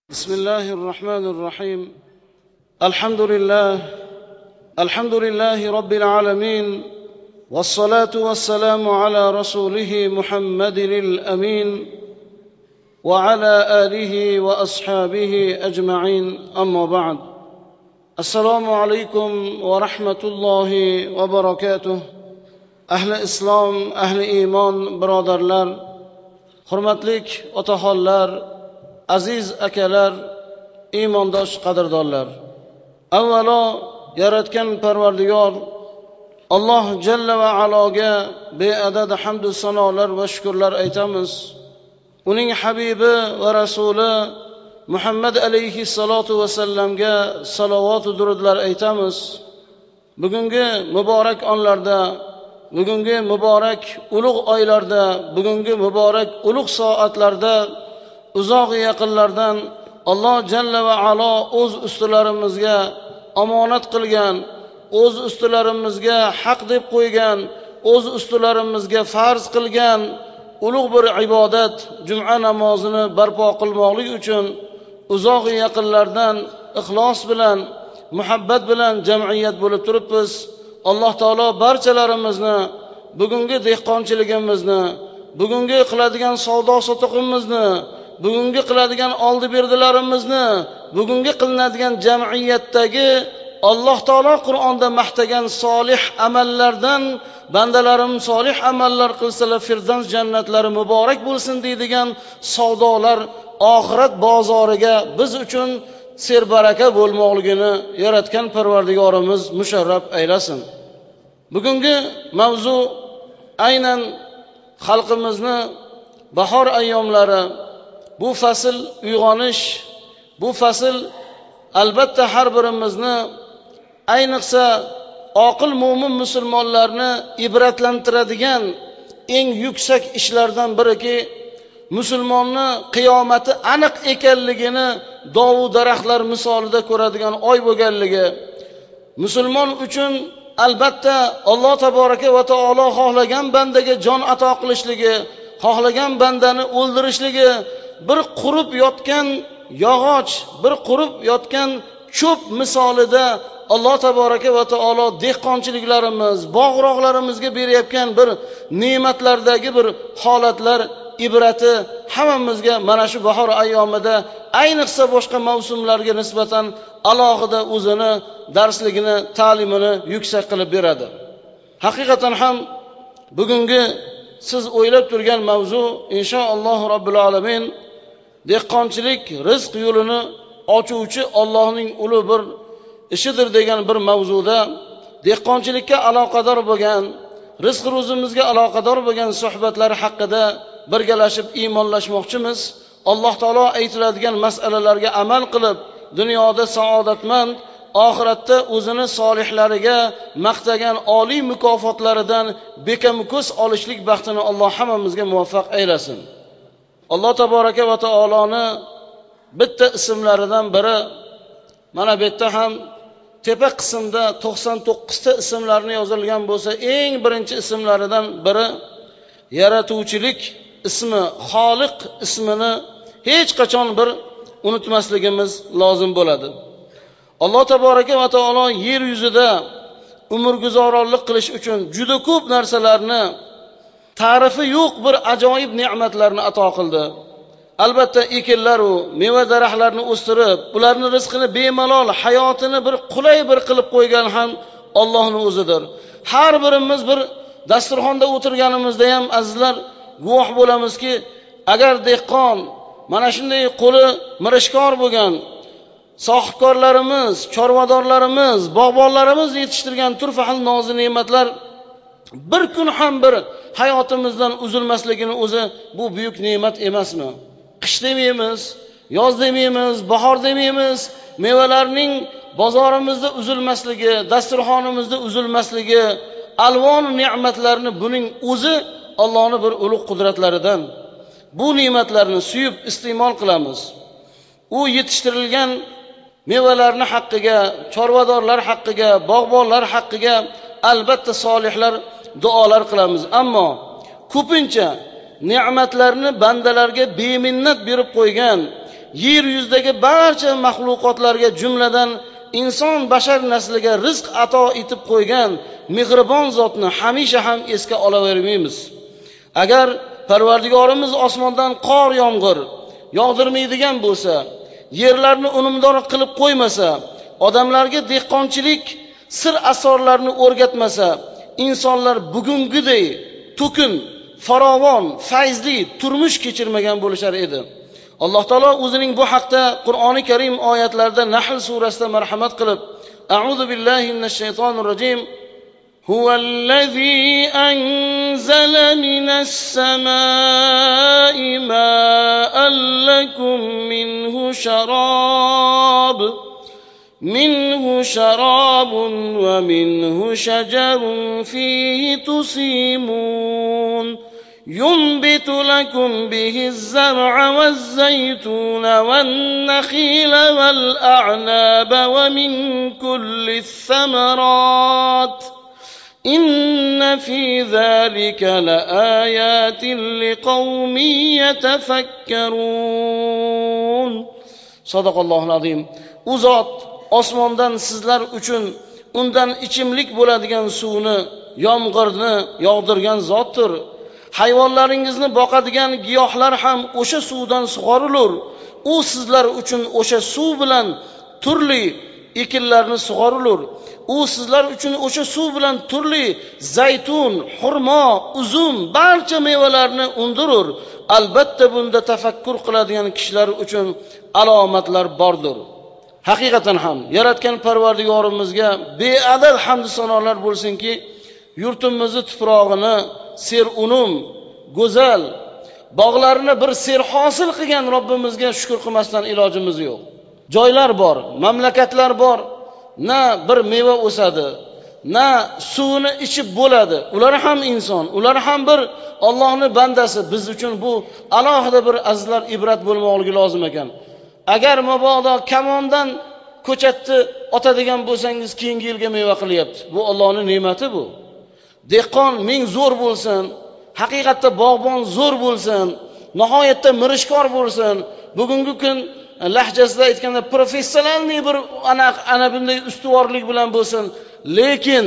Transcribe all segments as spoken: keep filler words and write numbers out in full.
بسم الله الرحمن الرحيم. الحمد لله الحمد لله رب العالمين، والصلاة والسلام على رسوله محمد الأمين وعلى آله وأصحابه أجمعين، أما بعد. السلام عليكم ورحمة الله وبركاته. أهل إسلام، أهل إيمان برادرlar، hurmatlik otaxonlar, aziz akalar, iymondosh qadrdonlar. Avvalo yaratgan Parvardigor Alloh jalla va aloga beadad hamd va sanolar va shukrlar aytamiz. Uning habibi va rasuli Muhammad alayhi salatu va sallamga salovat va durudlar aytamiz. Bugungi muborak onlarda, bugungi muborak ulug' oylarda, bugungi muborak ulug' soatlarda uzoq yaqinlardan Alloh jalla va alo o'z ustilarimizga omonat qilgan, o'z ustilarimizga haq deb qo'ygan, o'z ustilarimizga farz qilgan ulug' bir ibodat juma namozini barpo qilmoqlik uchun uzoq yaqinlardan ixlos bilan, muhabbat bilan jamiyat bo'lib turibmiz. Alloh taolo barchalarimizni bugungi dehqonchiligimizni, bugungi qiladigan savdo sotiqimizni, bugungi qiladigan oldi berdilarimizni, bugungi qilinadigan jamiyatdagi Alloh taolo Qur'onda maqtagan solih amallardan bandalarim solih amallar qilsalar Firdavs jannatlari muborak bo'lsin deydigan savdolar oxirat bozoriga biz uchun serbaraka bo'lmoqligini yaratgan Parvardigorimiz musharraf aylasin. Bugungi mavzu aynan xalqimizni bahor ayyomlari, bu fasl uyg'onish, bu fasl albatta har birimizni, ayniqsa oqil mo'min musulmonlarni ibratlantiradigan eng yuksak ishlardan biriki, musulmonni qiyomati aniq ekanligini dovu daraxtlar misolida ko'radigan oy bo'lganligi. Musulmon uchun albatta Alloh taboraka va taolo xohlagan bandaga jon ato qilishligi, xohlagan bandani o'ldirishligi, bir qurib yotgan yog'och, bir qurib yotgan cho'p misolida Alloh taboraka va taolo dehqonchiliklarimiz, bog'roqlarimizga berayotgan bir ne'matlardagi bir holatlar ibrati hammamizga mana shu bahor ayyomida, ayniqsa boshqa mavsumlarga nisbatan alohida o'zini darsligini, ta'limini yuksak qilib beradi. Haqiqatan ham bugungi siz o'ylab turgan mavzu inshaalloh robbil alamin dehqonchilik rizq yo'lini ochuvchi Allohning ulug' bir ishidir degan bir mavzuda dehqonchilikka aloqador bo'lgan, rizq ro'zimizga aloqador bo'lgan suhbatlar haqida birgalashib iymonlashmoqchimiz. Alloh taolo aytiladigan masalalarga amal qilib dunyoda saodatmand, oxiratda o'zini solihlariga maqtagan oliy mukofotlaridan bekamko'z olishlik baxtini Alloh hammamizga muvaffaq aylasin. Alloh taboraka va taoloni bitta ismlaridan biri, mana bu yerda ham tepa qismda to'qson to'qqiz ta ismlarini yozilgan bo'lsa, eng birinchi ismlaridan biri yaratuvchilik ismi, Xoliq ismini hech qachon bir unutmasligimiz lozim bo'ladi. Alloh taboraka va taolo yer yuzida umrguzoronlik qilish uchun juda ko'p narsalarni, ta'rifi yo'q bir ajoyib ne'matlarni ato qildi. Albatta ekinlar va meva daraxtlarni o'stirib, ularning rizqini bemalol, hayotini bir qulay bir qilib qo'ygan ham Allohning o'zidir. Har birimiz bir dasturxonda o'tirganimizda ham azizlar guvoh bo'lamizki, agar dehqon, mana shunday qo'li mirishkor bo'lgan sohibkorlarimiz, chorvadorlarimiz, bog'bonlarimiz yetishtirgan turfa xil nozi ne'matlar bir kun ham bir hayotimizdan uzilmasligini o'zi bu buyuk ne'mat emasmi? Qish demaymiz, yoz demaymiz, bahor demaymiz, mevalarning bozorimizda uzilmasligi, dasturxonimizda uzilmasligi, alvon ne'matlarni buning o'zi Allohning bir ulug' qudratlaridan. Bu ne'matlarni suyib iste'mol qilamiz. U yetishtirilgan mevalarni haqqiga, chorvadorlar haqqiga, bog'bonlar haqqiga albatta solihlar duolar qilamiz. Ammo ko'pincha ne'matlarni bandalarga beminnat berib qo'ygan, yer yuzidagi barcha mahluqotlarga, jumladan inson bashar nasliga rizq ato etib qo'ygan mehribon zotni hamisha ham esga olavermaymiz. Agar Parvardigorimiz osmondan qor yomg'ir yog'dirmaydigan bo'lsa, yerlarni unumdor qilib qo'ymasa, odamlarga dehqonchilik sir asrorlarini o'rgatmasa, insonlar bugungiday to'kin, farovon, fayzli turmush kechirmagan bo'lishar edi. Alloh taolo o'zining bu haqda Qur'oni Karim oyatlarida Nahl surasida marhamat qilib, A'udhu billahi minash shaytonir rojim. Huvallazi anzala minas samaa'i ma'an lakum minhu sharab minhu sharabun wa minhu shajarun fihi tusimun ينبت لكم به الزرع والزيتون والنخيل والأعناب ومن كل الثمرات إن في ذلك لآيات لقوم يتفكرون. صدق الله العظيم. U zot osmondan sizlar uchun undan ichimlik bo'ladigan suvni, yomg'irni yog'dirgan zotdir. Hayvonlaringizni boqadigan giyohlar ham o'sha suvdan sug'orilur. U sizlar uchun o'sha suv bilan turli ekinlarni sug'orilur. U sizlar uchun o'sha suv bilan turli zaytun, xurmo, uzum, barcha mevalarni undirur. Albatta bunda tafakkur qiladigan kishilar uchun alomatlar bordir. Haqiqatan ham yaratgan Parvardigorimizga beadad hamd sanolar bo'lsinki, yurtimizni tuprog'ini ser unum, go'zal bog'larini bir ser hosil qilgan Robbimizga shukr qilmasdan ilojimiz yo'q. Joylar bor, mamlakatlar bor, na bir meva o'sadi, na suvni ichib bo'ladi. Ular ham inson, ular ham bir Allohning bandasi. Biz uchun bu alohida bir azizlar ibrat bo'lmoqligi lozim ekan. Agar mabodo kamondan ko'chatni otadigan bo'lsangiz, keyingi yilga meva qilyapti. Bu Allohning ne'mati bu. Dehqon ming zo'r bo'lsin, haqiqatda bog'bon zo'r bo'lsin, nihoyatda mirishkor bo'lsin, bugungi kun lahjasida aytganda professionalniy bir ana ana bunday ustuvorlik bilan bo'lsin, lekin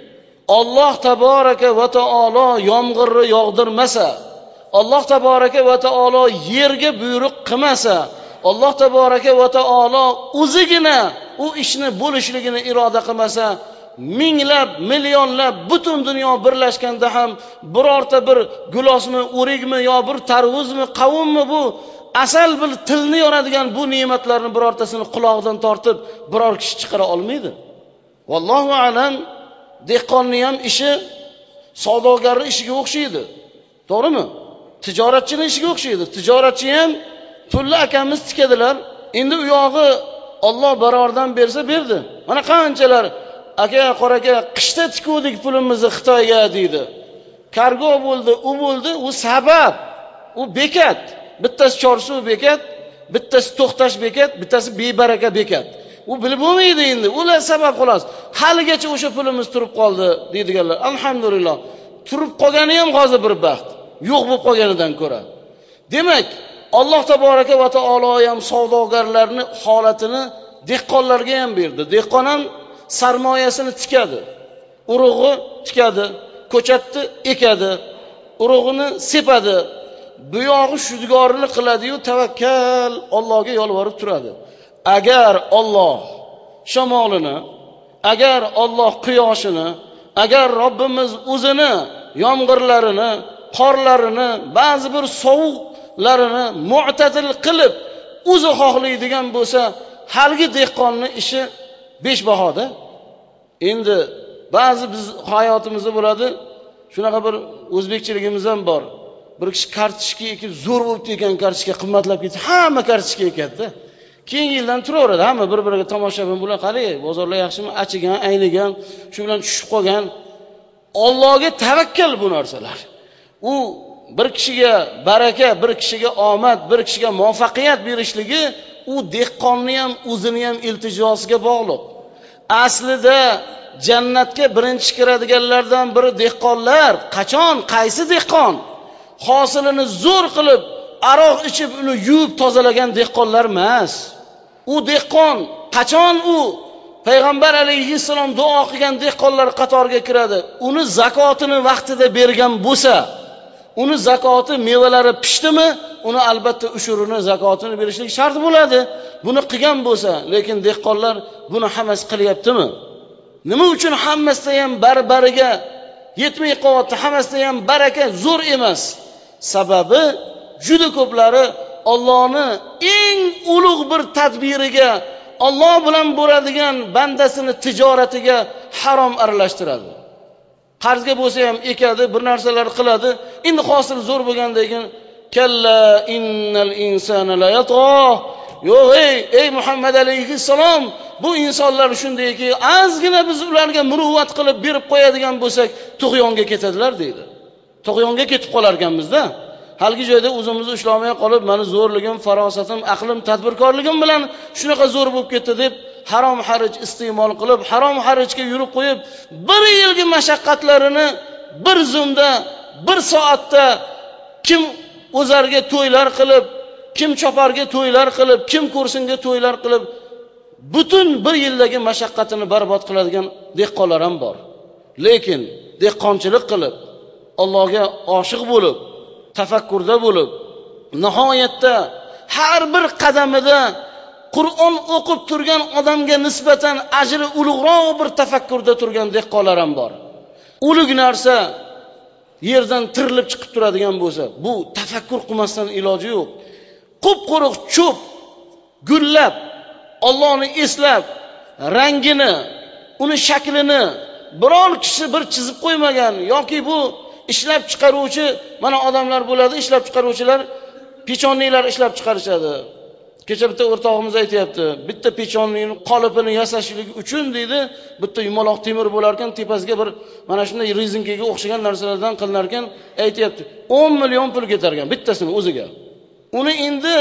Alloh taboraka va taolo yomg'irni yog'dirmasa, Alloh taboraka va taolo yerga buyruq qilmasa, Alloh taboraka va taolo o'zigina u ishni bo'lishligini iroda qilmasa, minglab, millionlab butun dunyo birlashganda ham birorta bir gulosmi, o'rikmi yo bir tarvuzmi, qavunmi, bu asal bir tilni yoradigan bu ne'matlarni birortasini quloqdan tortib biror kishi chiqara olmaydi. Vallohu alam, dehqonning ham ishi savdogarning ishiga o'xshaydi. To'g'rimi? Tijoratchining ishiga o'xshaydi. Tijoratchi ham pulli akamiz tikadilar. Endi u yog'i Alloh barordan bersa berdi. Mana qanchalar aka, qoraka, qishda tikuvdik pulimizni Xitoyga deydi. Kargo bo'ldi, u bo'ldi, u sabab, u bekat. Bittasi Chorsuv bekat, bittasi To'xtash bekat, bittasi Bebaraka bekat. U bilib bo'lmaydi endi. Ular sabab xolos. Haligacha o'sha pulimiz turib qoldi deydiganlar. Alhamdulillah. Turib qolgani ham hozir bir baxt. Yo'q bo'lib qolganidan ko'ra. Demak, Alloh taboraka va taolo ham savdogarlarning holatini dehqonlarga ham berdi. Dehqon ham sarmoyasini tikadi, urug'i tikadi, ko'chatni ekadi, urug'ini sepadi, bu yog'i shudgorini qiladi-yu, tavakkal Allohga yolvorib turadi. Agar Alloh shamolini, agar Alloh quyoshini, agar Robbimiz o'zini yomg'irlarini, qorlarini, ba'zi bir sovuqlarini mu'tadil qilib o'zi xohlaydigan bo'lsa, halgi dehqonning ishi besh bahoda. Endi ba'zi biz hayotimizda bo'ladi, shunaqa bir o'zbekchiligimiz ham bor. Bir kishi kartoshka ekib zo'r bo'libdi ekan, kartoshka qimmatlab ketdi. Hamma kartoshka ekadi. Keyingi yildan turaveradi. Hamma bir-biriga tomoshabin bilan qarang, bozorlar yaxshimi, achigan, aynigan, shu bilan tushib qolgan. Allohga tavakkal bu narsalar. U bir kishiga baraka, bir kishiga omad, bir kishiga muvaffaqiyat berishligi u dehqonni ham o'zini ham iltijosiga bog'liq. Aslida jannatga birinchi kiradiganlardan biri dehqonlar. Qachon, qaysi dehqon hosilini zo'r qilib aroq ichib uni yuvib tozalagan dehqonlar emas. U dehqon qachon u payg'ambar alayhissalom duo qilgan dehqonlar qatoriga kiradi? Uni zakotini vaqtida bergan bo'lsa, uni zakoti mevalari pishdimi, uni albatta ushurini zakotini berishlik shart bo'ladi. Buni qilgan bo'lsa, lekin dehqonlar buni hammasi qilyaptimi? Nima uchun hammasida ham barbariga yetmay qolyapti? Hammasida ham baraka zo'r emas. Sababi juda ko'plari Allohning eng ulug' bir tadbiriga, Alloh bilan bo'ladigan bandasini tijoratiga harom aralashtiradi. Qarzga bo'lsa ham ekadi, bir narsalar qiladi. Endi hosil zo'r bo'lgandan keyin kalla innal insana la yatgha. Yo'q, ey ey Muhammad alayhissalom, bu insonlar shundayki, azgina biz ularga muruvvat qilib berib qo'yadigan bo'lsak, tug'yonga ketadilar deydi. Tug'yonga ketib qolar ekanmiz-da. Halgi joyda o'zimizni ushlamay qolib, meni zo'rligim, farosatim, aqlim, tadbirkorligim bilan shunaqa zo'r bo'lib ketdi deb harom harij iste'mol qilib, harom harijga yurib qo'yib, bir yilgi mashaqqatlarini bir zumda, bir soatda kim o'zarga to'ylar qilib, kim choparga to'ylar qilib, kim kursinga to'ylar qilib, butun bir yildagi mashaqqatini barbod qiladigan dehqonlar ham bor. Lekin dehqonchilik qilib, Allohga oshiq bo'lib, tafakkurda bo'lib, nihoyatda har bir qadamida Qur'on o'qib turgan odamga nisbatan ajri ulug'roq bir tafakkurda turgan dehqonlar ham bor. Ulug' narsa yerdan tirilib chiqib turadigan bo'lsa, bu tafakkur qilmasdan iloji yo'q. Qup-quruq cho'p gullab, Allohni eslab, rangini, uni shaklini biror kishi bir chizib qo'ymagan yoki bu ishlab chiqaruvchi, mana odamlar bo'ladi, ishlab chiqaruvchilar pechonliklar ishlab chiqarishadi. Kecha bitta o'rtog'imiz aytayapti, bitta pechonlikning qolipini yasashlik uchun deydi, bitta yumaloq temir bo'lar ekan, tepasiga bir mana shunday rezinkaga o'xshagan narsalardan qilinar ekan, aytayapti, o'n million pul ketar ekan bittasini o'ziga. Uni endi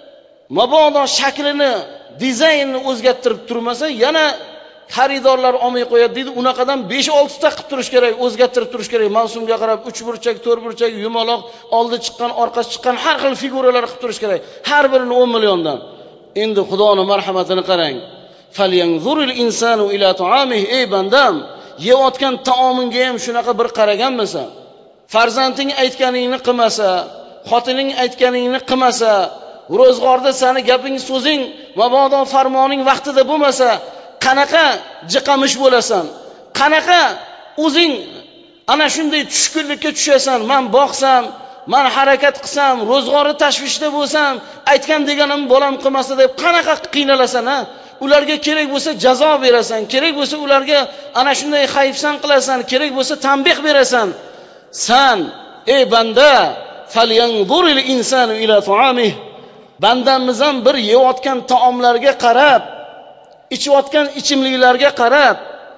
mabodo shaklini, dizaynini o'zgartirib turmasa, yana xaridorlar olmay qo'yadi deydi. Unaqadan besh olti ta qilib turish kerak, o'zgartirib turish kerak. Mavsumga qarab uch burchak, to'rt burchak, yumaloq, oldi chiqqan, orqasi chiqqan har xil figuralar qilib turish kerak. Har birini o'n milliondan. Endi Xudoning marhamatini qarang. Falyanzuril insanu ila ta'amihi. Ey bandam, yeyotgan taomingga ham shunaqa bir qaraganmisan? Farzanding aytganingni qilmasa, xotining aytganingni qilmasa, ro'zg'orda seni gaping, so'zing, mabodo farmoning vaqtida bo'lmasa, qanaqa jiqamish bo'lasan? Qanaqa o'zing ana shunday tushkunlikka tushasan? Men boqsam, men harakat qilsam, ro'zg'ori tashvishda bo'lsam, aytgan deganim bolam qilmasa deb qanaqa qiynalasan, ha? Ularga kerak bo'lsa jazo berasan, kerak bo'lsa ularga ana shunday xayfsan qilasan, kerak bo'lsa tanbeh berasan. San, ey banda, falyanzuril insanu ila ta'amih. Bandamiz ham bir yeyotgan taomlarga qarab, ichayotgan ichimliklarga qarab,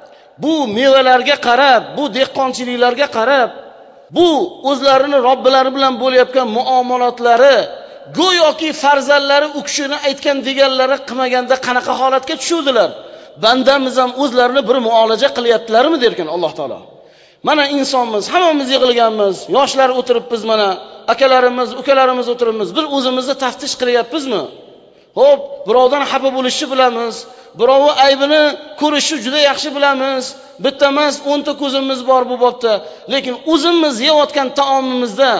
bu mevalarga qarab, bu dehqonchiliklarga qarab, bu o'zlarini Robbilari bilan bo'layotgan muomalatlari, go'yoki farzandlari u kishini aytgan deganlari qilmaganda qanaqa holatga tushuvdilar. Bandamiz ham o'zlarini bir muolaja qilyaptilarmi derkan Alloh taolo. Mana insonmiz, hammamiz yig'ilganmiz, yoshlar o'tiribmiz, mana akalarimiz, ukalarimiz o'tiribmiz. Biz o'zimizni taftish qilyapmizmi? Xo'p, birovdan xafa bo'lishni bilamiz. Birovi aybini ko'rishni juda yaxshi bilamiz. Bitta emas, o'nta ko'zimiz bor bu bobda. Lekin o'zimiz yeyotgan taomimizda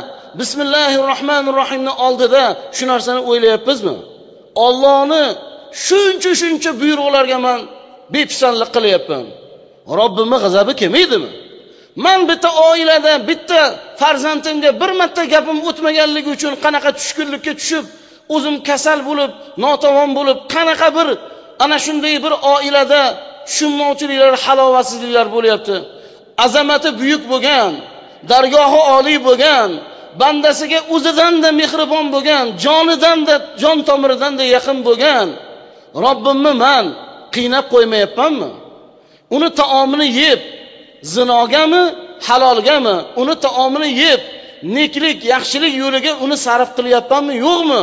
Bismillahirrohmanirrohimni oldida shu narsani o'ylayapmizmi? Allohni shuncha shuncha buyruqlarga men bepisandlik qilyapman. Robbimning g'azabi kelmaydimi? Men bitta oilada, bitta farzandimga bir marta gapim o'tmaganligi uchun qanaqa tushkunlikka tushib, o'zim kasal bo'lib, notavon bo'lib, qanaqa bir ana shunday bir oilada tushunmovchiliklar, halovatsizliklar bo'lyapti. Azamati buyuk bo'lgan, dargohi oliy bo'lgan, bandasiga o'zidan-da mehribon bo'lgan, jonidan-da, jon tomiridan-da yaqin bo'lgan Robbimni men qiynab qo'ymayapmanmi? Uni taomini yeb, zinogami, halolgami, uni taomini yeb, neklik, yaxshilik yo'liga uni sarf qilyapmanmi, yo'qmi?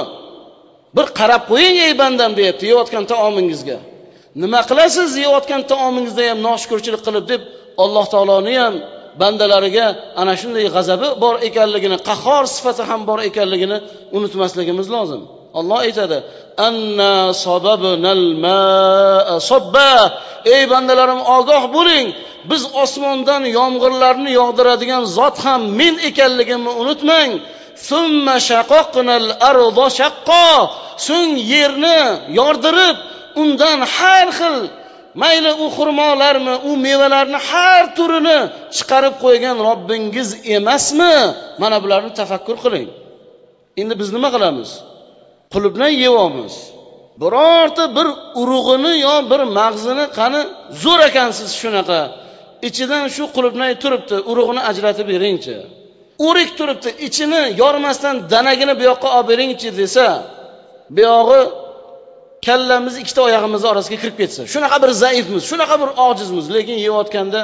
Bir qarab qo'ying ey bandam deyapti yeyotgan taomingizga. Nima qilasiz yeyotgan taomingizda ham noshukrchilik qilib deb Alloh taoloni ham bandalariga ana shunday g'azabi bor ekanligini, qahhor sifati ham bor ekanligini unutmasligimiz lozim. Alloh aytadi: "Anna sababnal ma'a sabba." Ey bandalarim, ogoh bo'ling. Biz osmondan yomg'irlarni yog'diradigan zot ham men ekanligimni unutmang. Summa shaqaqnal arda shaqqa. So'ng yerni yordirib, undan har xil, mayli u xurmolarmi, u mevalarni har turini chiqarib qo'ygan Robbingiz emasmi? Mana bularni tafakkur qiling. Endi biz nima qilamiz? Qulubni yeyamiz. Birorta bir urug'ini yo bir mag'zini qani zo'r ekansiz shunaqa. Ichidan shu qulubni turibdi, urug'ini ajratib beringchi. O'rik turibdi, ichini yormasdan danagini bu yoqqa olib beringchi desa, bu yog'i kallamiz ikkita oyog'imiz orasiga kirib ketsa, shunaqa bir zaifmiz, shunaqa bir ojizmiz, lekin yeyotganda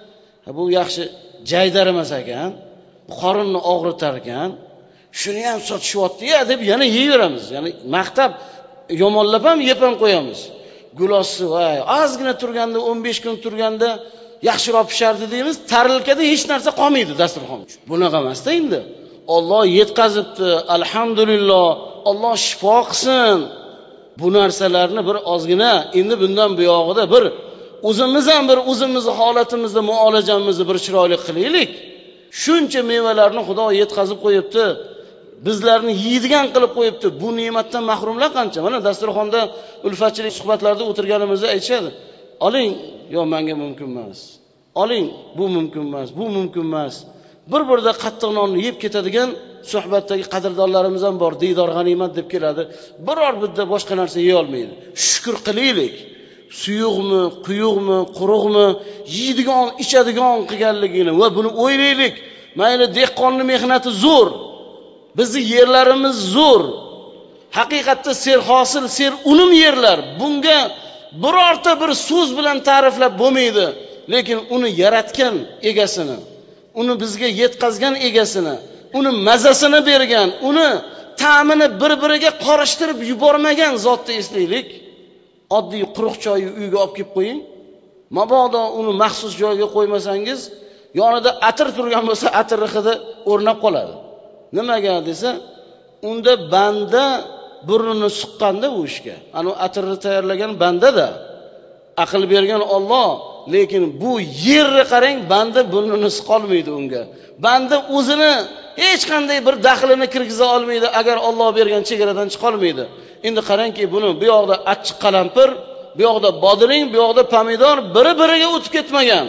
bu yaxshi jaydar emas ekan, qorinni og'ritar ekan, shuni ham sotishyapti-ya deb yana yeyveramiz. Ya'ni maqtab yomonlab ham yeb ham qo'yamiz. Gulosi voy, ozgina turganda, o'n besh kun turganda yaxshiroq pishardi deymiz, tarilkada hech narsa qolmaydi dasturxon. Bunaqa emas-da endi. Alloh yetkazibdi, alhamdulillah. Alloh shifo qilsin. Bu narsalarni bir ozgina endi bundan buyog'ida bir o'zimiz ham bir o'zimizni holatimizni, muolajamizni bir chiroyli qilaylik. Shuncha mevalarni Xudo yetkazib qo'yibdi. Bizlarni yeydigan qilib qo'yibdi. Bu ne'matdan mahrumlar qancha? Mana dasturxonda ulfatchilik suhbatlarda o'tirganimizda aytishadi. Oling, yo menga mumkin emas. Oling, bu mumkin emas, bu mumkin emas. Bir-birda qattiq nonni yeb ketadigan suhbatdagi qadrdonlarimiz ham bor. Diydor g'animat deb keladi. Biror bitta boshqa narsa yeya olmaydi. Shukr qilaylik. Suyuqmi, quyuqmi, quruqmi, yeydigan, ichadigan qilganligini va buni o'ylaylik. Mayli dehqonning mehnati zo'r. Bizning yerlarimiz zo'r. Haqiqatda serhosil, ser unum yerlar. Bunga birorta bir so'z bilan ta'riflab bo'lmaydi. Lekin uni yaratgan egasini, uni bizga yetkazgan egasini, uni mazasini bergan, uni ta'mini bir-biriga qorishtirib yubormagan zotni eslaylik. Oddiy quruq choyni uyga olib kelib qo'ying. Mabodo uni maxsus joyga qo'ymasangiz, yonida atir turgan bo'lsa, atirni hidi o'rnab qoladi. Nimaga desa, unda banda burnini suqqanda u ishga. Ana atirni tayyorlagan banda-da, aql bergan Alloh. Lekin bu yerni qarang, banda burnini siqolmaydi unga. Banda o'zini hech qanday bir daxlini kirgiza olmaydi agar Alloh bergan chegaradan chiqa olmaydi. Endi qarangki, buni bu yoqda achchiq qalampir, bu yoqda bodring, bu yoqda pomidor biri-biriga o'tib ketmagan.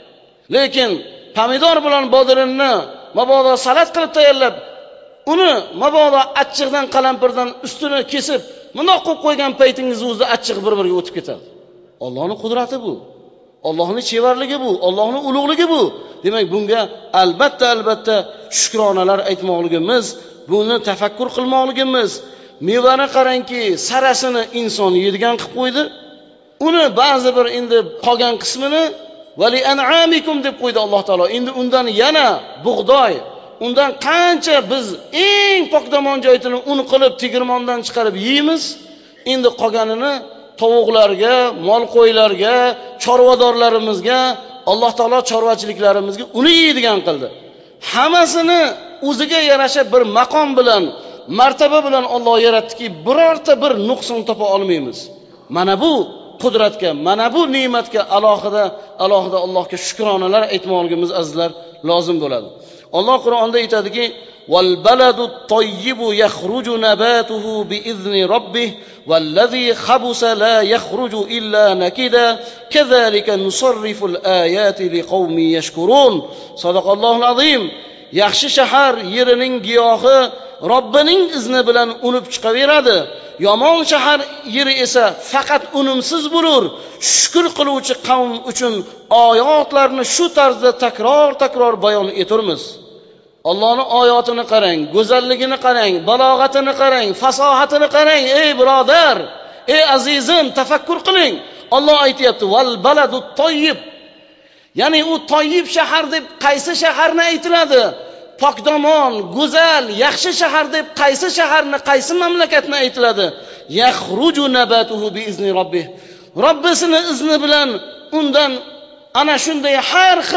Lekin pomidor bilan bodringni mabodo salat qilib tayyorlab, uni mabodo achchiqdan qalampirdan ustini kesib, bundoq qo'yib qo'ygan paytingizda o'zida achchiq bir-biriga o'tib ketadi. Allohning qudrati bu. Allohning chevarligi bu, Allohning ulug'ligi bu. Demak, bunga albatta albatta shukronalar aytmoqligimiz, buni tafakkur qilmoqligimiz. Mevani qarangki, sarasini inson yeydigan qilib qo'ydi. Uni ba'zi bir endi qolgan qismini vali an'amikum deb qo'ydi Alloh taolo. Endi undan yana bug'doy, undan qancha biz eng pokdomon joyini un qilib tegirmondan chiqarib yeymiz. Endi qolganini tovuqlarga, mol qo'ylarga, chorvadorlarimizga, Alloh taolo chorvachiliklarimizga uni yeydigan qildi. Hammasini o'ziga yarasha bir maqom bilan, martaba bilan Alloh yaratdiki, birorta bir nuqson topa olmaymiz. Mana bu qudratga, mana bu ne'matga alohida alohida Allohga shukronalar aytmoqligimiz azizlar lozim bo'ladi. Alloh Qur'onda aytadiki: "Val baladut tayyibu yakhruju nabatuhu bi izni robbih vallazi khabusa la yakhruju illa nakida kazalika nusarriful ayati liqaumin yashkurun." Sadaqallohul azim. Yaxshi shahar yerining giyohi Robbining izni bilan unib chiqaveradi. Yomon shahar yeri esa faqat unumsiz bo'lur. Shukr qiluvchi qavm uchun oyatlarni shu tarzda takror-takror bayon eturmiz. Allohning oyatini qarang, go'zalligini qarang, balog'atini qarang, fasohatini qarang, ey birodar, ey azizim, tafakkur qiling. Alloh aytayapti: "Val baladut tayyib." Ya'ni u toyyib shahar deb qaysi shaharni aytiladi? Pokdomon, go'zal, yaxshi shahar deb qaysi shaharni, qaysi mamlakatni aytiladi? Yakhruju nabatuhu bi izni robbih. Robbisining izni bilan undan ana shunday har xil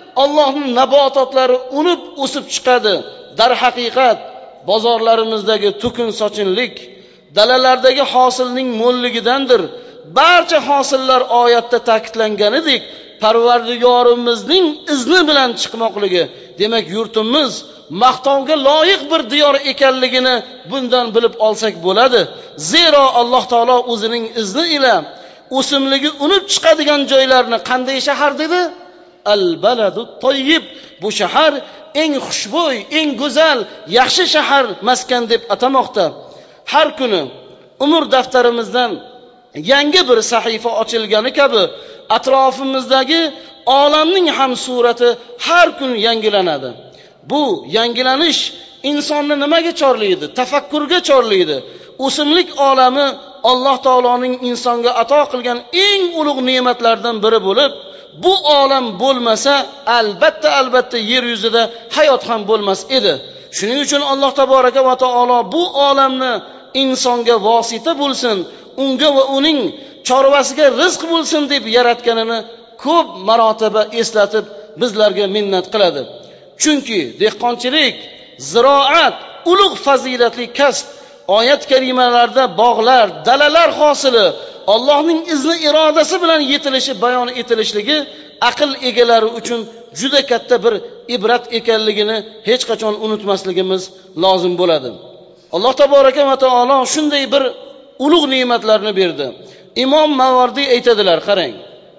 Allohning nabototlari unib o'sib chiqadi. Dar haqiqat bozorlarimizdagi to'kin sochinlik dalalardagi hosilning mo'lligidandir. Barcha hosillar oyatda ta'kidlanganidek Parvardigorimizning izni bilan chiqmoqligi. Demak, yurtimiz maqtovga loyiq bir diyor ekanligini bundan bilib olsak bo'ladi. Zero Alloh taolo o'zining izni ila o'simligi unib chiqadigan joylarni qanday shahar dedi? Al-baladut toyyib. Bu shahar eng xushbo'y, eng go'zal, yaxshi shahar, maskan deb atamoqda. Har kuni umr daftarimizdan yangi bir sahifa ochilgani kabi atrofimizdagi olamning ham surati har kun yangilanadi. Bu yangilanish insonni nimaga chorlaydi? Tafakkurga chorlaydi. O'simlik olami Alloh taoloning insonga ato qilgan eng ulug' ne'matlardan biri bo'lib, bu olam bo'lmasa, albatta albatta yer yuzida hayot ham bo'lmas edi. Shuning uchun Alloh taboraka va taolo bu olamni insonga vosita bo'lsin, unga va uning chorvasiga rizq bo'lsin deb yaratganini ko'p marotaba eslatib bizlarga minnat qiladi. Chunki dehqonchilik, ziroat ulug' fazilatli kasb. Oyat karimalarda bog'lar, dalalar hosili Allohning izni irodasi bilan yetilishi bayon etilishligi aql egalari uchun juda katta bir ibrat ekanligini hech qachon unutmasligimiz lozim bo'ladi. Alloh taboraka va taolo shunday bir ulug' ne'matlarni berdi. Imom Mavardiy aytadilar, qarang.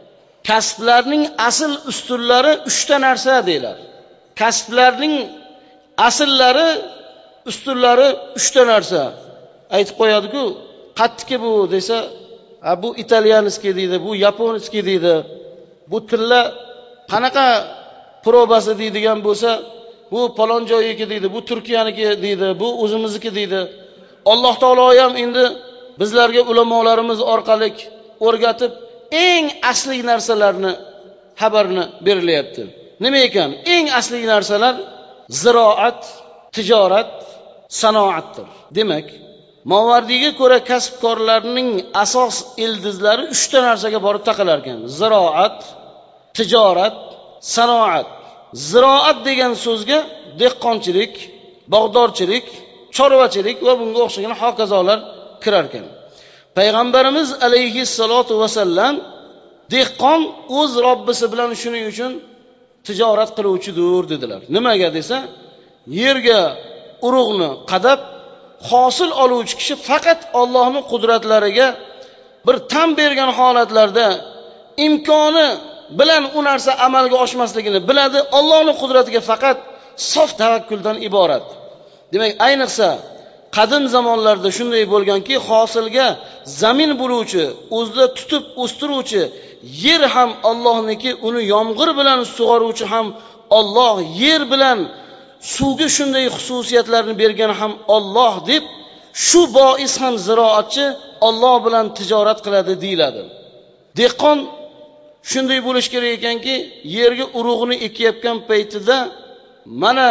Kasblarning asl ustunlari uchta narsa deylar. Kasblarning asllari, ustunlari uchta narsa. Aytib qo'yadi-ku, qattiki bu desa, "A bu italyanskiy" deydi, bu yaponskiy deydi. Bu tilla qanaqa probasi deydigan bo'lsa, bu palon joyiki deydi, bu Turkiyaniki deydi, bu o'zimizniki deydi. Alloh taolo ham endi bizlarga ulamolarimiz orqali o'rgatib eng asli narsalarni xabarini berilyapti. Nima ekan? Eng asli narsalar ziroat, tijorat, sanoatdir. Demak, Mavardiyga ko'ra kasbkorlarning asos ildizlari uchta narsaga borib taqalar ekan. Ziroat, tijorat, sanoat. Ziroat degan so'zga dehqonchilik, bog'dorchilik, chorvachilik va bunga o'xshagan hokazolar kirar ekan. Payg'ambarimiz alayhi salatu vasallam dehqon o'z Robbisi bilan shuning uchun tijorat qiluvchidir dedilar. Nimaga desa, yerga urug'ni qadab hosil oluvchi kishi faqat Allohning qudratlariga bir tan bergan holatlarda imkoni bilan u narsa amalga oshmasligini biladi. Allohning qudratiga faqat sof tavakkuldan iborat. Demak, ayniqsa qadim zamonlarda shunday bo'lganki, hosilga zamin bo'luvchi, o'zida tutib o'stiruvchi yer ham Allohniki, uni yomg'ir bilan sug'oruvchi ham Alloh, yer bilan suvga shunday xususiyatlarni bergan ham Alloh deb, shu bois ham ziroatchi Alloh bilan tijorat qiladi deyiladi. Dehqon shunday bo'lish kerak ekanki, yerga urug'ini ekayotgan paytida mana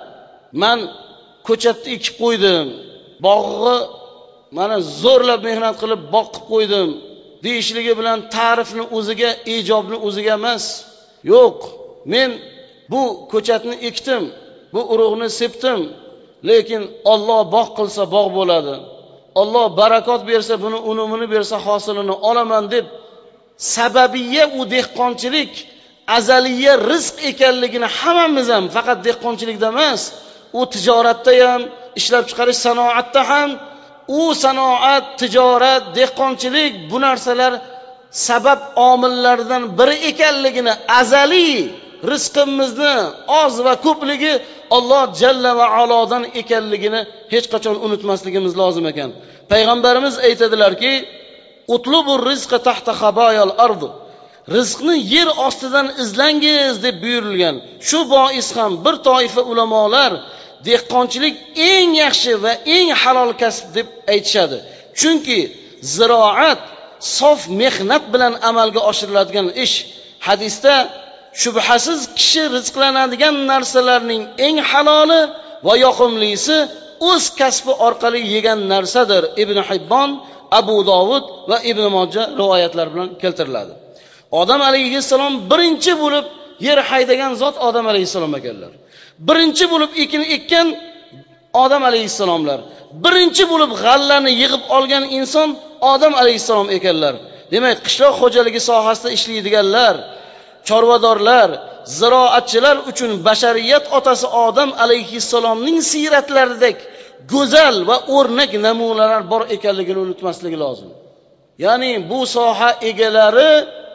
men ko'chatni ekib qo'ydim, bog'ni mana zo'rlab mehnat qilib boqib qo'ydim deyishligi bilan ta'rifni o'ziga, ijobni o'ziga emas. Yo'q, men bu ko'chatni ekdim, bu urug'ni sepdim, lekin Alloh bog' qilsa bog' bo'ladi. Alloh barakot bersa, buni unumini bersa hosilini olaman deb sababiyya u dehqonchilik, azaliyya rizq ekanligini hammamiz ham faqat dehqonchilikda emas, u tijoratda ham, ishlab chiqarish sanoatda ham, u sanoat, tijorat, dehqonchilik bu narsalar sabab omillaridan biri ekanligini, azaliy rizqimizni oz va ko'pligi Alloh jalla va alodan ekanligini hech qachon unutmasligimiz lozim ekan. Payg'ambarimiz aytadilarki, "Utlubur rizqa tahta khabayal ard." Rizqni yer ostidan izlangiz deb buyurilgan. Shu bois ham bir toifa ulamolar dehqonchilik eng yaxshi va eng halol kasb deb aytishadi. Chunki ziroat sof mehnat bilan amalga oshiriladigan ish. Hadisda shubhasiz kishi rizqlanadigan narsalarning eng haloli va yoqimlisi o'z kasbi orqali yegan narsadir. Ibn Hibbon, Abu Dovud va Ibn Majah rivoyatlar bilan keltiriladi. Odam alayhissalom birinchi bo'lib yer haydagan zot Odam alayhissalom ekanlar. Birinchi bo'lib ekin ekkan Odam alayhissalomlar. Birinchi bo'lib g'allani yig'ib olgan inson Odam alayhissalom ekanlar. Demak, qishloq xo'jaligi sohasida ishlaydiganlar, chorvadorlar, ziroatchilar uchun bashariyat otasi Odam alayhissalomning siyratlaridek go'zal va o'rnak namunalar bor ekanligini unutmasligi lozim. Ya'ni bu soha egalari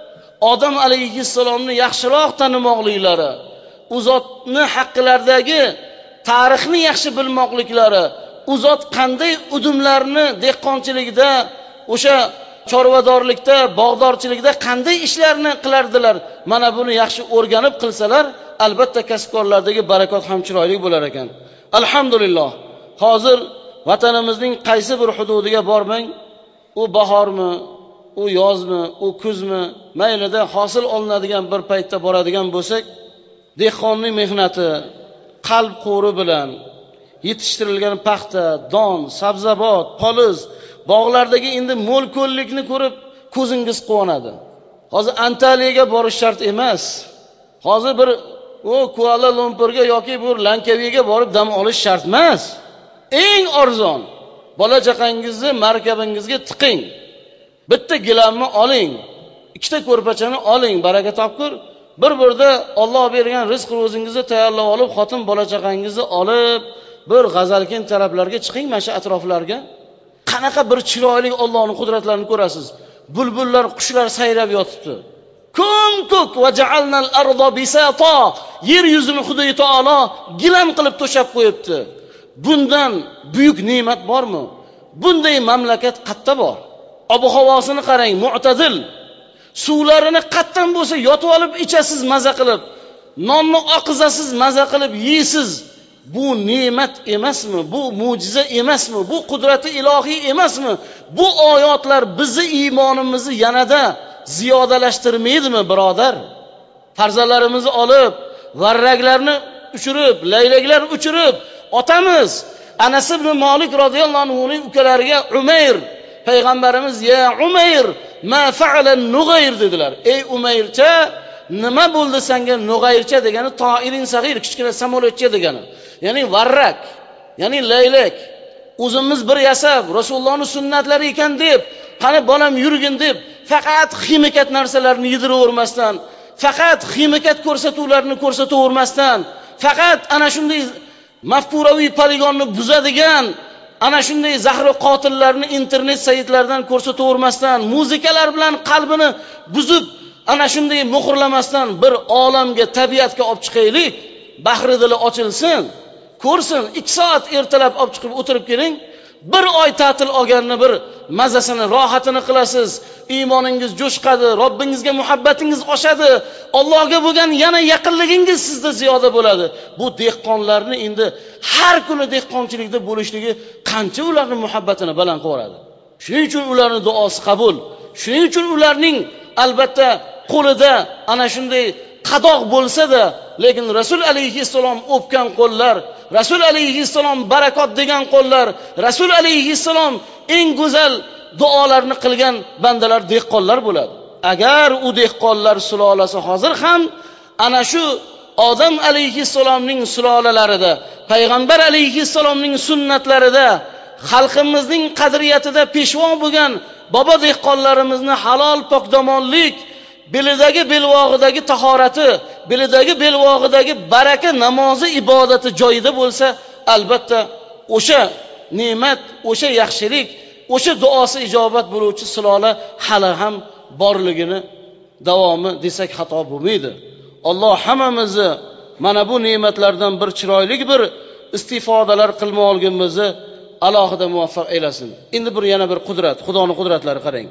Odam alayhissalomni yaxshiroq tanimoqliklari, u zotni haqqilaridagi tarixni yaxshi bilmoqliklari, u zot qanday udumlarni dehqonchilikda, o'sha chorvadorlikda, bog'dorchilikda qanday ishlarni qilardilar, mana buni yaxshi o'rganib qilsalar, albatta kasbkorlardagi barakot ham chiroyli bo'lar ekan. Alhamdulillah. Hozir vatanimizning qaysi bir hududiga bormang, u bahormi, u yozmi, u kuzmi, maylida hosil olinadigan bir paytda boradigan bo'lsak, dehqonning mehnati qalb qo'ri bilan yetishtirilgan paxta, don, sabzavot, poliz, bog'lardagi endi mo'l ko'llikni ko'rib ko'zingiz quvonadi. Hozir Antaliyaga borish shart emas. Hozir bir o Kuala Lumpurga yoki bir Lankaviyaga borib dam olish shart emas. Eng arzon bola chaqangizni markabingizga tiqing. Bitta gilamni oling, ikkita ko'rpachani oling, baraka topkur. Bir-birda Alloh bergan rizq ro'zingizni tayyorlab olib, xotin bola chaqangizni olib, bir g'azalkin taraflarga chiqing, mana shu atroflarga. Qanaqa bir chiroyli Allohning qudratlarini ko'rasiz. Bulbullar, qushlar sayrab yotibdi. Kun ko'k va ja'alnal arda bisata. Yer yuzini Xudoy taolo gilam qilib to'shab qo'yibdi. Bundan buyuk ne'mat bormi? Bunday mamlakat qayerda bor? Ob-havosini qarang, mu'tadil. Suvlarini qattan bo'lsa yotib olib ichasiz maza qilib, nonni oqizasiz maza qilib yeysiz. Bu ne'mat emasmi? Bu mo'jiza emasmi? Bu qudrati ilohiy emasmi? Bu oyatlar bizni iymonimizni yanada ziyodalashtirmaydimi, birodar? Farzandlarimizni olib, varraklarni uchirib, laylaklar uchirib, otamiz Anas ibn Malik radhiyallohu anhuning ukalariga Umayr payg'ambarimiz ya Umayr ma fa'ala Nug'ayr dedilar. Ey Umayrcha, nima bo'ldi senga Nug'ayrcha degani toirin sag'ir, kichkina samolyotcha degani. Ya'ni varrak, ya'ni laylak. O'zimiz bir yasab Rasulullohning sunnatlari ekan deb, qani bolam yurgin deb, faqat ximikat narsalarni yediravermasdan, faqat ximikat ko'rsatuvlarini ko'rsatavermasdan, faqat ana shunday mafkuraviy poligonni buzadigan, ana shunday zahri qotillarni internet saytlaridan ko'rsatavermasdan, muzikalar bilan qalbini buzib, ana shunday muhrlamasdan bir olamga, tabiatga olib chiqaylik. Bahri dili ochilsin, ko'rsin. ikki soat ertalab olib chiqib o'tirib keling. Bir oy ta'til olganni bir mazasini, rohatini qilasiz. Iymoningiz jo'shqadi, Robbingizga muhabbatingiz oshadi. Allohga bo'lgan yana yaqinligingiz sizda ziyoda bo'ladi. Bu dehqonlarni endi har kuni dehqonchilikda bo'lishligi qancha ularning muhabbatini baland qiladi. Shuning uchun ularning duosi qabul. Shuning uchun ularning albatta qo'lida ana shunday qadoq bo'lsa-da, lekin Rasul alayhissalom o'pgan qo'llar, Rasul alayhissalom barakot degan qo'llar, Rasul alayhissalom eng go'zal duolarni qilgan bandalar dehqonlar bo'ladi. Agar u dehqonlar sulolasi hozir ham ana shu Odam alayhissalomning sulolarida, payg'ambar alayhissalomning sunnatlarida, xalqimizning qadriyatida peshvo bo'lgan bobo dehqonlarimizni halol pokdomonlik, belidagi belvog'idagi tahorati, belidagi belvog'idagi baraka namozi ibodati joyida bo'lsa, albatta o'sha ne'mat, o'sha yaxshilik, o'sha duosi ijobat bo'luvchi sulola hali ham borligini davomi desak xato bo'lmaydi. Alloh hammamizni mana bu ne'matlardan bir chiroyli bir istifodalar qilmoqligimizni alohida muvaffaq aylasin. Endi bir yana bir qudrat, Xudoning qudratlari qarang.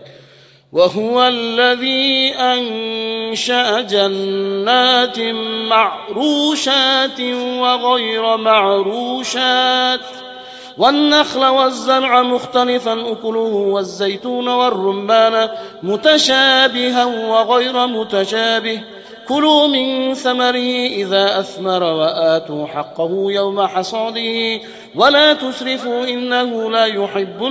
وهو الذي أنشأ جنات معروشات وغير معروشات والنخل والزرع مختلفا أكله والزيتون والرمان متشابها وغير متشابه كلوا من ثمره إذا أثمر وآتوا حقه يوم حصاده ولا تسرفوا إنه لا يحب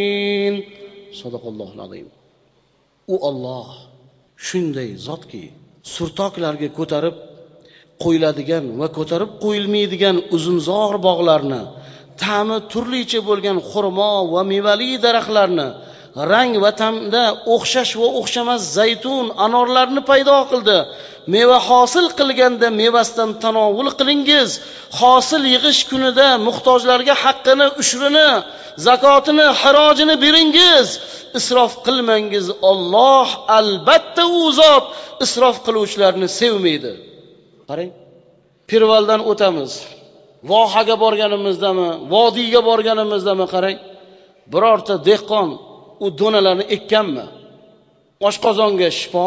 المسرفين. Sadaqallohul azim. U Alloh shunday zotki, surtoqlarga ko'tarib qo'yiladigan va ko'tarib qo'yilmaydigan uzunzor bog'larni, ta'mi turlicha bo'lgan xurmo va mevali daraxtlarni, rang va ta'mda o'xshash va o'xshamas zaytun, anorlarni paydo qildi. Meva hosil qilganda mevasidan tanovul qilingiz. Hosil yig'ish kunida muhtojlarga haqqini, ushrini, zakotini, xarojini beringiz. Isrof qilmangiz. Alloh albatta u zot isrof qiluvchilarni sevmaydi. Qarang, Pirvaldan o'tamiz. Vohaga borganimizdami, vodiyga borganimizdami qarang, birorta dehqon u donalarni ekkanmi? Oshqozonga shifo,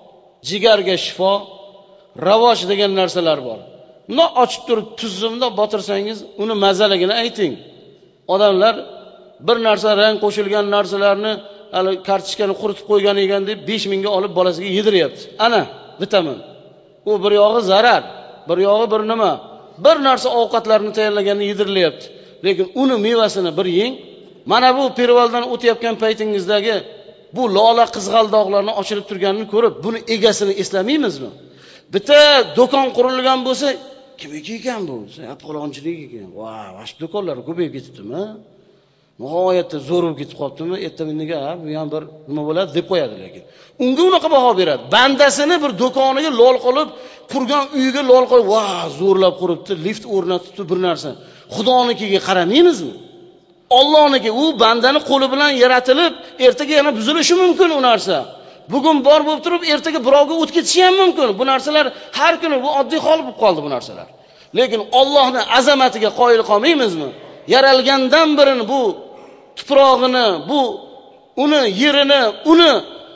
jigarga shifo, ravoch degan narsalar bor. Uni ochib turib tuzimda botirsangiz, uni mazaligini ayting. Odamlar bir narsa rang qo'shilgan narsalarni, hali kartochkani quritib qo'ygan ekan deb besh mingga olib bolasiga yediryapti. Ana, vitamin. U bir yog'i zarar, bir yog'i bir nima? Bir narsa ovqatlarni tayyorlaganini yedirilyapti. Lekin uni mevasini bir yeng. Mana bu Pirvaldan o'tayotgan paytingizdagi bu lola qizg'aldoqlarni ochilib turganini ko'rib, buni egasini eslamaymizmi? Bitta do'kon qurilgan bo'lsa, kimniki ekan bu? Ya palonchilik ekan. Va, vash do'konlar ko'payib ketibdimi? Nihoyatda zo'r bo'lib ketib qolibdimi? Ertaga bu ham bir nima bo'ladi deb qo'yadi lekin. Unga unaqa baho beradi. Bandasini bir do'koniga lol qilib, qurgan uyiga lol qo'yib, va, zo'rlab quribdi, lift o'rnatibdi bir narsa. Xudonikiga qaramaymizmi? Allohniki u bandani qo'li bilan yaratilib, ertaga yana buzilishi mumkin u narsa. Bugun bor bo'lib turib, ertaga birovga o't ketishi ham mumkin. Bu narsalar har kuni bu oddiy hol bo'lib qoldi bu narsalar. Lekin Allohning azamatiga qoyil qolmaymizmi? Yaralgandan birini bu tuprog'ini, bu uni yerini, uni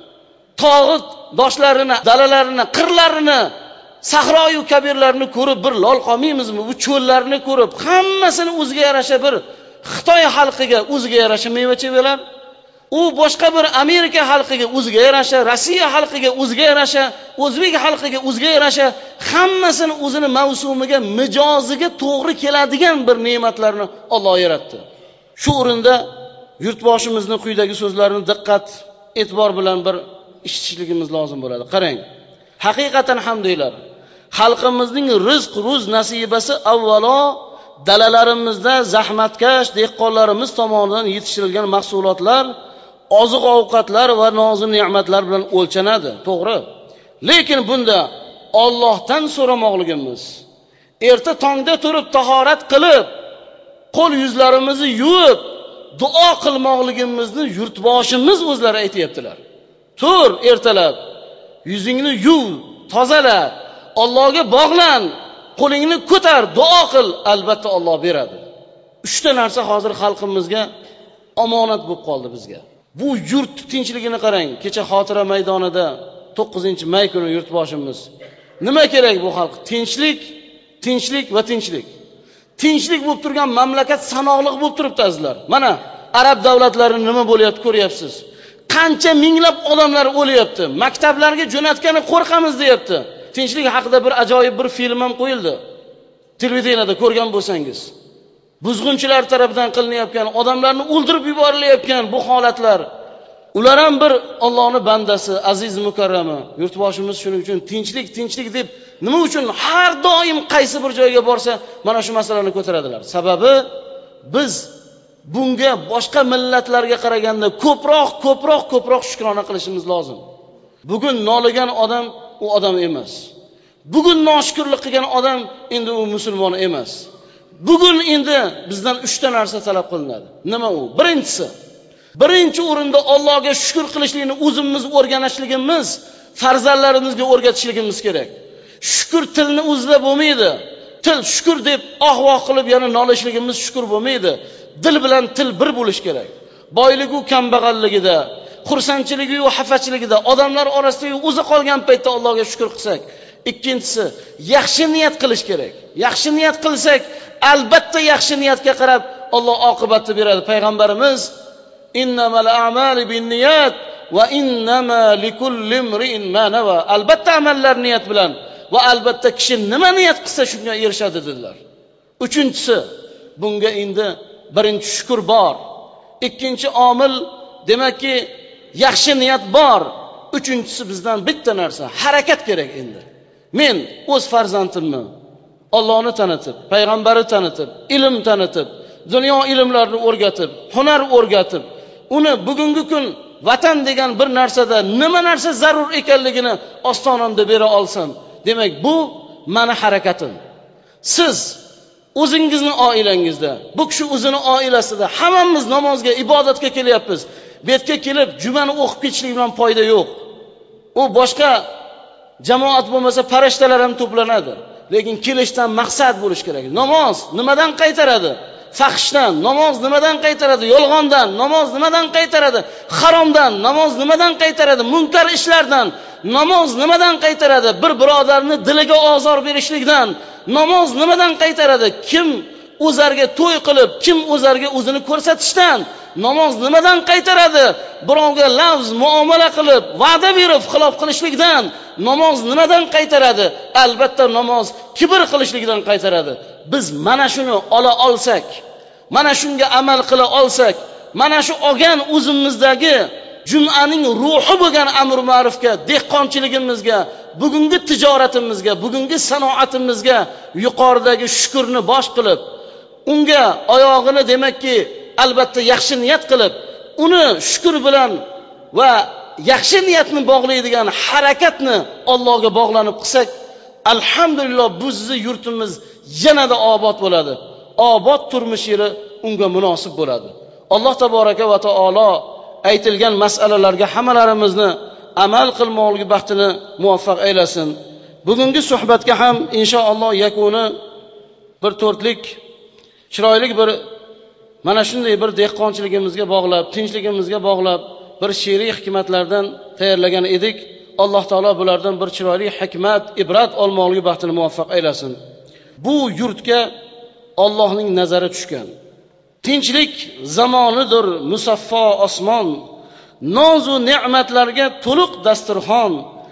tog'it doshlarini, dalalarini, qirlarini, sahroyu kabirlarni ko'rib bir lol qolmaymizmi? Bu cho'llarni ko'rib, hammasini o'ziga yarasha bir Xitoy xalqiga o'ziga yarasha meva-chevalar, u boshqa bir Amerika xalqiga o'ziga yarasha, Rossiya xalqiga o'ziga yarasha, O'zbek xalqiga o'ziga yarasha, hammasini o'zini mavsumiga, mijoziga to'g'ri keladigan bir ne'matlarni Alloh yaratdi. Shu o'rinda yurtboshimizning quyidagi so'zlarini diqqat, e'tibor bilan bir eshitishligimiz lozim bo'ladi. Qarang, haqiqatan hamdeylar, xalqimizning rizq, ruz nasibasi avvalo dalalarimizda zahmatkash dehqonlarimiz tomonidan yetishtirilgan mahsulotlar, oziq-ovqatlar va nozik ne'matlar bilan o'lchanadi, to'g'ri. Lekin bunda Allohdan so'ramoqligimiz, erta tongda turib tahorat qilib, qo'l yuzlarimizni yuvib, duo qilmoqligimizni yurtboshimiz o'zlari aytayaptilar. Tur ertalab, yuzingni yuv, tozala, Allohga bog'lan, qo'lingni ko'tar, duo qil, albatta Alloh beradi. Uchta narsa hozir xalqimizga omonat bo'lib qoldi bizga. Bu yurt tinchligini qarang. Kecha xotira maydonida to'qqizinchi may kuni yurtboshimiz nima kerak bu xalq? Tinchlik, tinchlik va tinchlik. Tinchlik bo'lib turgan mamlakat sanoqliq bo'lib turibdi azizlar. Mana arab davlatlari nima bo'layapti ko'ryapsiz. Qancha minglab odamlar o'lyapti. Maktablarga jo'natgani qo'rqamiz deyapti. Tinchlik haqida bir ajoyib bir film ham qo'yildi. Televideniyada ko'rgan bo'lsangiz. Buzg'unchilar tomonidan qilinayotgan, odamlarni o'ldirib yuborilayotgan bu holatlar. Ular ham bir Allohning bandasi, aziz mukarrami. Yurtboshimiz shuning uchun tinchlik, tinchlik deb nima uchun har doim qaysi bir joyga borsa mana shu masalalarni ko'taradilar. Sababi biz bunga boshqa millatlarga qaraganda ko'proq, ko'proq, ko'proq shukrona qilishimiz lozim. Bugun noligan odam u odam emas. Bugun noshukrlik qilgan odam endi u musulmon emas. Bugun endi bizdan uchta narsa talab qilinadi. Nima u? Birinchisi, birinchi o'rinda Allohga shukr qilishlikni o'zimiz o'rganishligimiz, farzandlarimizga o'rgatishligimiz kerak. Shukr tilni o'zida bo'lmaydi. Til shukr deb ahvoh qilib yana nolishligimiz shukr bo'lmaydi. Dil bilan til bir bo'lish kerak. Boylik u kambag'alligida, xursandchiligi va xafachiligida, odamlar orasida o'zi qolgan paytda Allohga shukr qilsak. Ikkinchisi, yaxshi niyat qilish kerak. Yaxshi niyat qilsak, albatta yaxshi niyatga qarab Alloh oqibatni beradi. Payg'ambarimiz innamal a'malu binniyat va innama likulli imrin ma nawa. Albatta amallar niyat bilan va albatta kishi nima niyat qilsa shunga erishadi dedilar. Uchinchisi, bunga endi birinchi shukr bor. Ikkinchi omil, demakki yaxshi niyat bor. uchinchisi bizdan bitta narsa, harakat kerak endi. Men o'z farzandimni Allohni tanitib, payg'ambari tanitib, ilm tanitib, dunyo ilmlarini o'rgatib, hunar o'rgatib, uni bugungi kun vatan degan bir narsada nima narsa zarur ekanligini ostonamda bera olsam, demak bu meni harakatim. Siz o'zingizni oilangizda, bu kishi o'zini oilasida hammamiz namozga, ibodatga kelyapmiz. Bu yerga kelib jumani o'qib ketishlik bilan foyda yo'q. U boshqa jamoat bo'lmasa farishtalar ham to'planadi. Lekin kelishdan maqsad bo'lish kerak. Namoz nimadan qaytaradi? Fahshdan. Namoz nimadan qaytaradi? Yolg'ondan. Namoz nimadan qaytaradi? Haromdan. Namoz nimadan qaytaradi? Munkar ishlardan. Namoz nimadan qaytaradi? Bir birodarni diliga ozor berishlikdan. Namoz nimadan qaytaradi? Kim o'zarga to'y qilib, kim o'zarga o'zini ko'rsatishdan. Namoz nimadan qaytaradi? Birovga lafz muomala qilib, va'da berib xilof qilishlikdan. Namoz nimadan qaytaradi? Albatta namoz kibr qilishlikdan qaytaradi. Biz mana shuni ola olsak, mana shunga amal qila olsak, mana shu olgan o'zimizdagi jum'aning ruhi bo'lgan amr ma'rufga, dehqonchiligimizga, bugungi tijoratimizga, bugungi sanoatimizga yuqoridagi shukrni bosh qilib, unga oyog'ini demakki albatta yaxshi niyat qilib, uni shukr bilan va yaxshi niyatni bog'laydigan harakatni Allohga bog'lanib qilsak, alhamdulillah bu bizni yurtimiz yanada obod bo'ladi. Obod turmush yeri unga munosib bo'ladi. Alloh taboraka va taolo aytilgan masalalarga hammalarimizni amal qilmoqlik baxtini muvaffaq aylasin. Bugungi suhbatga ham inshaalloh yakuni bir to'rtlik chiroyli bir mana shunday bir dehqonchiligimizga bog'lab, tinchligimizga bog'lab bir she'riy hikmatlardan tayyorlagan edik. Alloh taolo bulardan bir chiroyli hikmat, ibrat olmoqlik baxtini muvaffaq aylasin. Bu yurtga Allohning nazari tushgan. Tinchlik zamonidir musaffo osmon, nozu ne'matlarga to'liq dasturxon.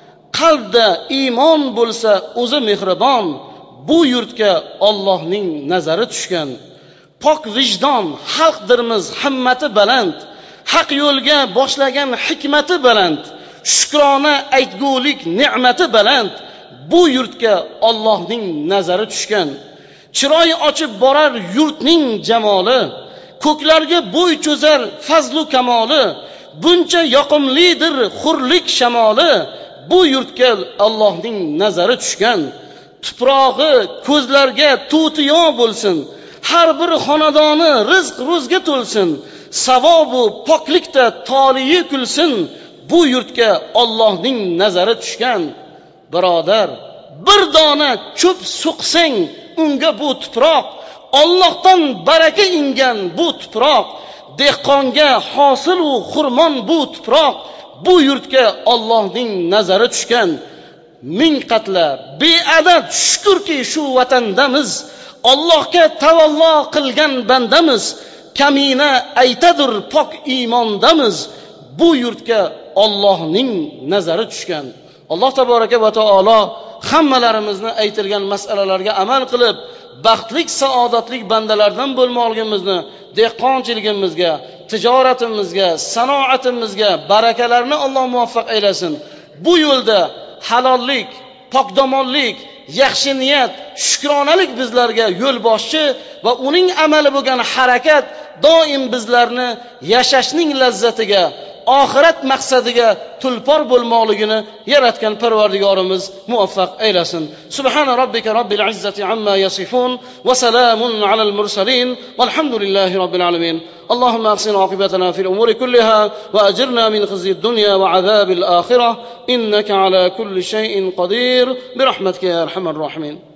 Qalbda iymon bo'lsa o'zi mehribon, bu yurtga Allohning nazari tushgan. Pok vijdon xalqdirmiz, himmati baland, haq yo'lga boshlagan hikmati baland, shukrona aytgulik ne'mati baland, bu yurtga Allohning nazari tushgan. Chiroy ochib borar yurtning jamoli, ko'klarga bo'y cho'zar fazlu kamoli, buncha yoqimlidir hurlik shamoli, bu yurtga Allohning nazari tushgan. Tuprog'i ko'zlarga tutiyo bo'lsin, har bir xonadoni rizq ro'zga to'lsin, savobu poklikda toliyi kulsin, bu yurtga Allohning nazari tushgan. Birodar, bir dona cho'p suqsang unga bu tuproq, Allohdan baraka ingan bu tuproq, dehqonga hosil u xurmon bu tuproq, bu yurtga Allohning nazari tushgan. Ming qatla beadad shukrki shu vatandamiz, Allohga tavallo qilgan bandamiz, kamina aytadir pok iymondamiz, bu yurtga Allohning nazari tushgan. Alloh taboraka va taolo hammalarimizni aytilgan masalalarga amal qilib, baxtlik, saodatlik bandalardan bo'lmoqligimizni, dehqonchiligimizga, tijoratimizga, sanoatimizga barakalarni Alloh muvaffaq aylasin. Bu yo'lda halollik, pokdomonlik, yaxshi niyat, shukronalik bizlarga yo'l boshchi va uning amali bo'lgan harakat doim bizlarni yashashning lazzatiga, oxirat maqsadiga tulpor bo'lmoqligini yaratgan Parvardigorimiz muvaffaq aylasin. Subhana robbika robbil izzati amma yasifun va salamun alal mursalin valhamdulillahi robbil alamin. Allohumma ahsin aqibatana fil umuri kulliha va ajirna min khizyid dunya va azabil akhirah innaka ala kulli shay'in qadir bi rahmatika ya arhamar rahimin.